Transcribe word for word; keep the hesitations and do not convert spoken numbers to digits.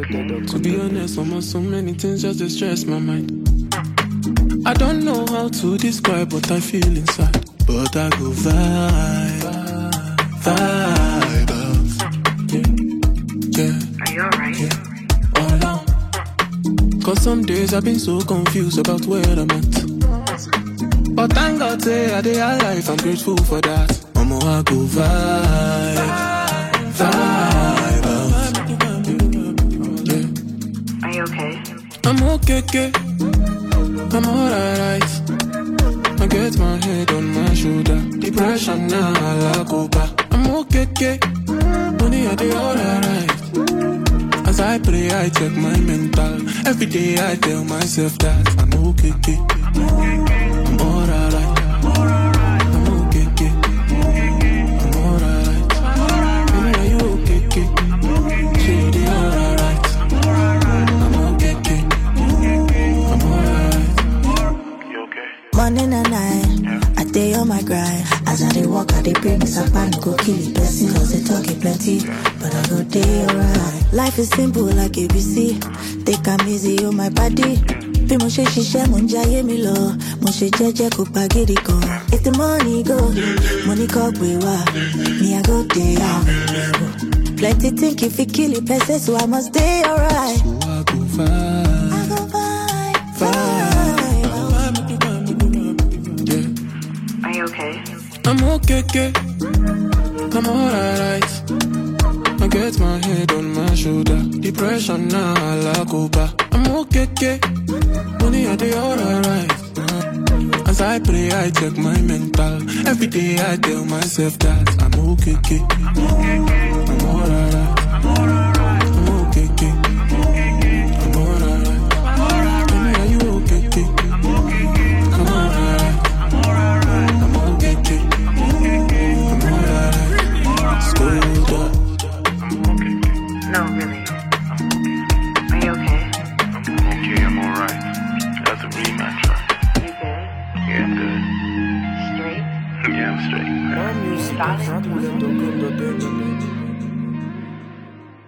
To be honest, almost so many things just to stress my mind. I don't know how to describe what I feel inside, but I go vibe, vibe out. Yeah, yeah. Are you alright? Yeah. All along. Cause some days I've been so confused about where I'm at. But thank God say I dey alive, I'm grateful for that. Mama, I go vibe, vibe out. Yeah. Are you okay? I'm okay, okay. I'm alright. I get my head on my shoulder. Depression now, I go back. I'm okay, okay. Money, I dey alright. As I pray, I check my mental. Every day I tell myself that I'm okay, okay. I'm alright. I'm okay, okay. I'm alright. Baby, are you okay, okay? She dey alright. I'm okay, okay. I'm alright. You okay? Morning and night, I day on my grind. As I dey walk, I dey pray me some pan go kill it person. Cause they talking plenty, but I go day alright. Life is simple like A B C. Take am easy on my body. Bí mo ṣe ṣiṣẹ́ mo ń jayé mi lọ. Mo ṣe jẹ́jẹ́ kó pa gidi kan. If the money go, money kọ́ gbé wá. Me I go day out. Plenty think if you kill it person, so I must day alright. So I go vibe, I go vibe, vibe. Yeah. Are you okay? I'm okay, okay. I'm alright. I get my head on my shoulder. Depression now, I go back. I'm okay, okay. Money, I dey alright. As I pray, I check my mental. Every day I tell myself that I'm okay, okay. I'm alright. I'm okay, okay. I'm alright. Baby, are you okay, okay? I'm alright. I'm okay, okay. I'm alright. Screwed up. No, really. Are you okay? I'm okay, I'm alright. That's a rematch, right? You good? Yeah, I'm good. Straight? Yeah, I'm straight. More music, Darling. rock with the